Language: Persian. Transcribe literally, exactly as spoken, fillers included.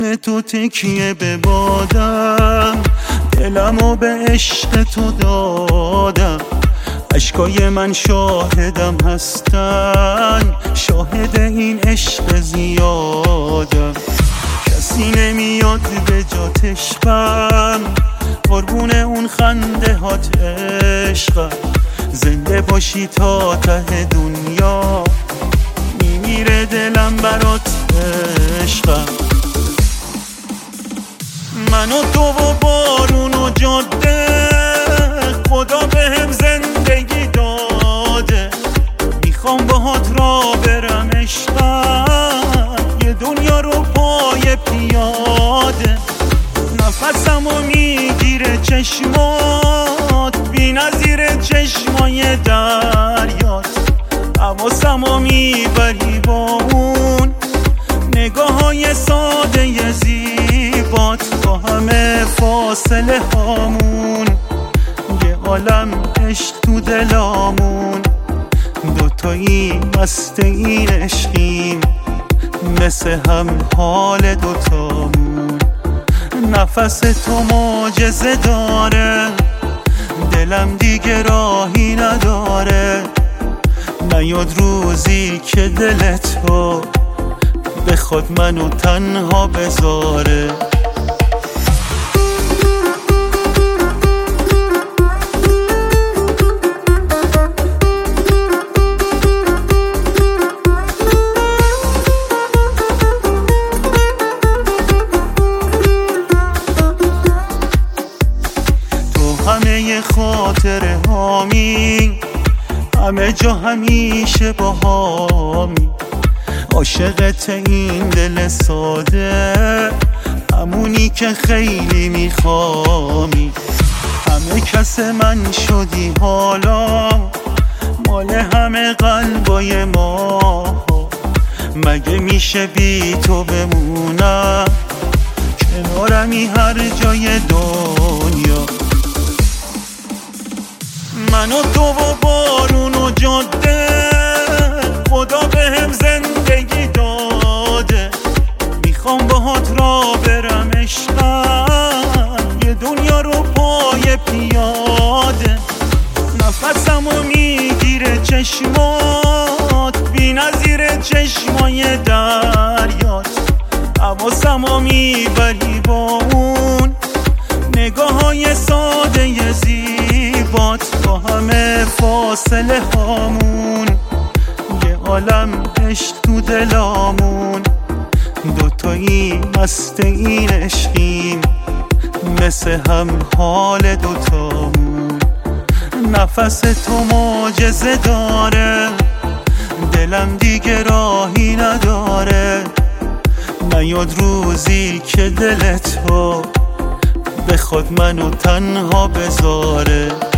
به تو تکیه به بادم، دلمو به عشق تو دادم. اشکای من شاهدم هستن، شاهد این عشق زیادم. کسی نمیاد به جات عشقم، قربون اون خنده هات عشقم. زنده باشی تا ته دنیا، میمیره دلم برات عشقم. من و تو و بارون و جاده، خدا بهم زندگی داده. میخوام باهات را برم عشقم، یه دنیا رو پای پیاده. نفسمو میگیره چشمات، بی نظیر چشمای دریات. حواسمو میبری با اون نگاه های ساده زیبات. با همه فاصله هامون یه عالم عشق تو دلامون. دوتایی مست این عشقیم، مثل هم حال دوتامون. نفس تو معجزه داره، دلم دیگه راهی نداره. نیاد روزی که دل تو بخواد منو تنها بذاره. همه خاطره هامی، همه جا همیشه با هامی. عاشقت این دل ساده، همونی که خیلی میخوامی. همه کس من شدی حالا، مال همه قلبای ما. مگه میشه بی تو بمونم، کنارمی هر جای دنیا. من و تو و بارون و جاده، خدا بهم زندگی داده. میخوام باهات را برم عشقم، یه دنیا رو پای پیاده. نفسمو میگیره چشمات، بی نظیر چشمای دریات. حواسمو میبری با اون نگاه های ساده زیبات. با همه فاصله هامون یه عالم عشق تو دلامون. دوتایی مست این عشقیم، مثل هم حال دوتامون. نفس تو معجزه داره، دلم دیگه راهی نداره. نیاد روزی که دل تو بخواد منو تنها بذاره.